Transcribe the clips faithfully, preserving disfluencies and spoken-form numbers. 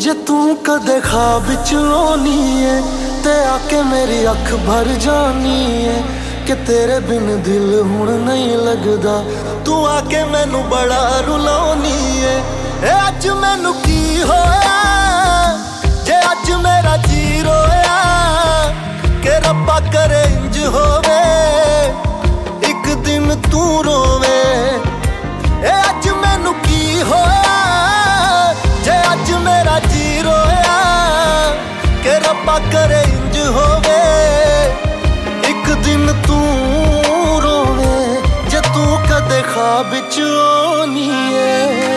जे तू कदे ख्वाब च आनी है ते आके मेरी अख भर जानी है कि तेरे बिन दिल हुण नहीं लगदा। तू आके मैनू बड़ा रुलानी है। ए अज मैनू की होया जे अज मेरा जी रोया कि रब्बा करे इंज होवे एक दिन तू रोवे। ए अज मैनू की होया जे अज मेरा जी रोया कि रब्बा करे इंज होवे एक दिन तू रोवे। जे तू कदे ख्वाब च आनी है।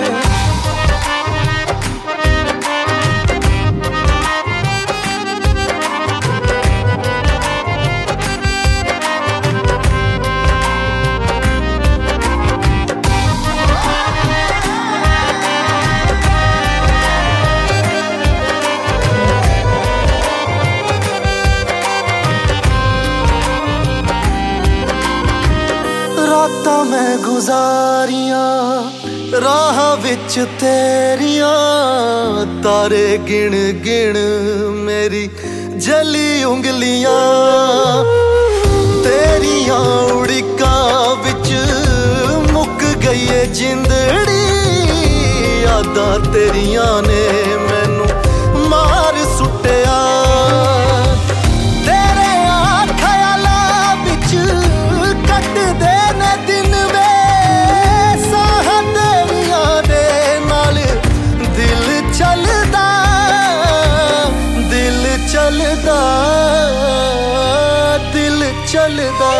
रातां मैं गुजारियां राह विच तेरियां तारे गिण गिण मेरी जली उंगलियां तेरियां उड़िकां विच मुक गई है जिंदड़ी। यादां तेरियां ने मैनू मार सुट्टिया तेरे आ ख्यालां विच कट दे दिन वे साह तेरियां दे नाल दिल चलदा दिल चलदा दिल चलदा।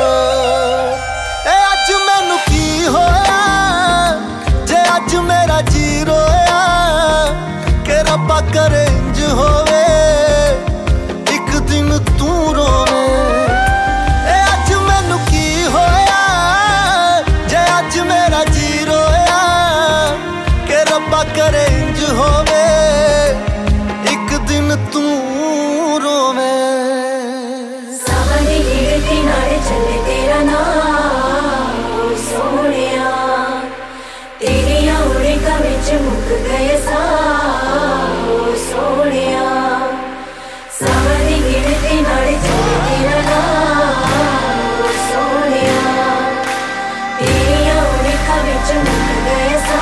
ए अज मैनू की होया जे अज मेरा जी रोया कि रब्बा करे इंज होवे एक दिन तू रोवे। ए अज मैनू की होया जे अज मेरा जी रोया कि रब्बा करे इंज होवे एक दिन तू रोवे। सावनी गिरती नाल चले तेरा नाम सोहणिया तेरियां उड़िकां विच मुक गए सा सोहणिया। सावनी गिरती नाल चले तेरा नाम सोहणिया तेरियां उड़िकां विच मुक गए सा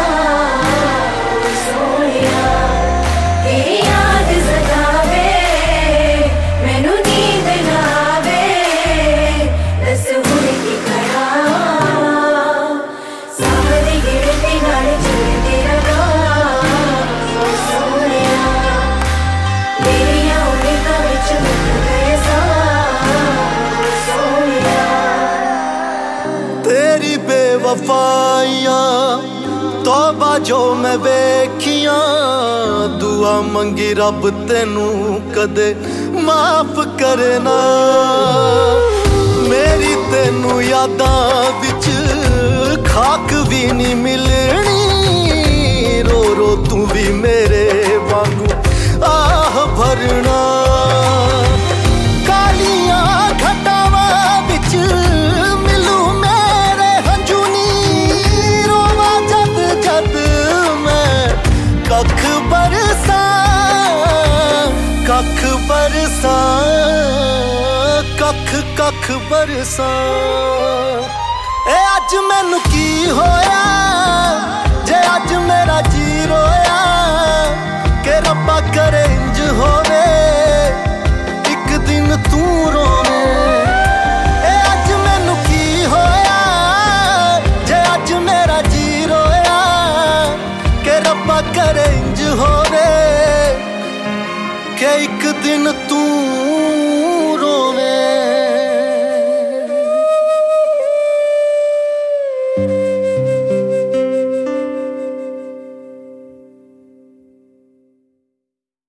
सोहणिया। तेरी याद सतावे मैनू नींद ना आवे दस हुण की करां। सावनी गिरती नाल चले तेरा नाम सोहणिया तेरियां उड़िकां विच मुक गए सा सोहणिया। तेरी बेवफाइयां तौबा जो मैं वेखियां दुआ मंगी रब तेनू कदे माफ करे ना। मेरी तेनू यादां विच खाक भी नहीं मिलनी रो रो तू भी मेरे वांगू आह भरना। कालियां घटावां विच मिलू मेरे हंजू नी रोवा जद जद मैं कख बरसा कख बरसा कख कख बरसा। ए अज मैनू की होया